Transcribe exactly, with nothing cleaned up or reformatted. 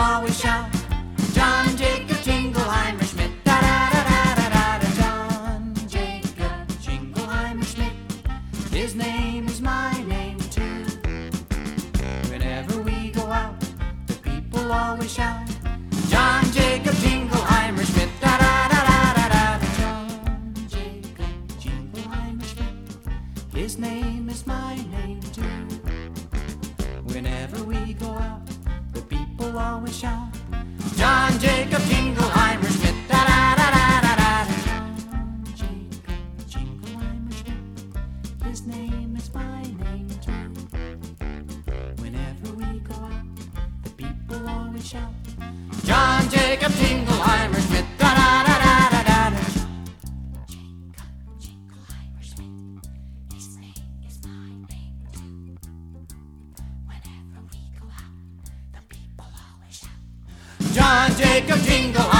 always shout, John Jacob Jingleheimer Schmidt. Da da da da da da da. John Jacob Jingleheimer Schmidt. His name is my name too. Whenever we go out, the people always shout, John Jacob Jingleheimer Schmidt. Da da da da da da. John Jacob Jingleheimer Schmidt. His name is my name too. Whenever we go out, the people always shout, John Jacob Jingleheimer Schmidt. Da da da da da da. John Jacob Jingleheimer Schmidt. His name is my name too. Whenever we go out, the people always shout, John Jacob Jingleheimer Schmidt. Da da da da da da. John Jacob Jingleheimer Schmidt. His name is my name too. Whenever we go out, the people always shout, John Jacob Jingleheimer.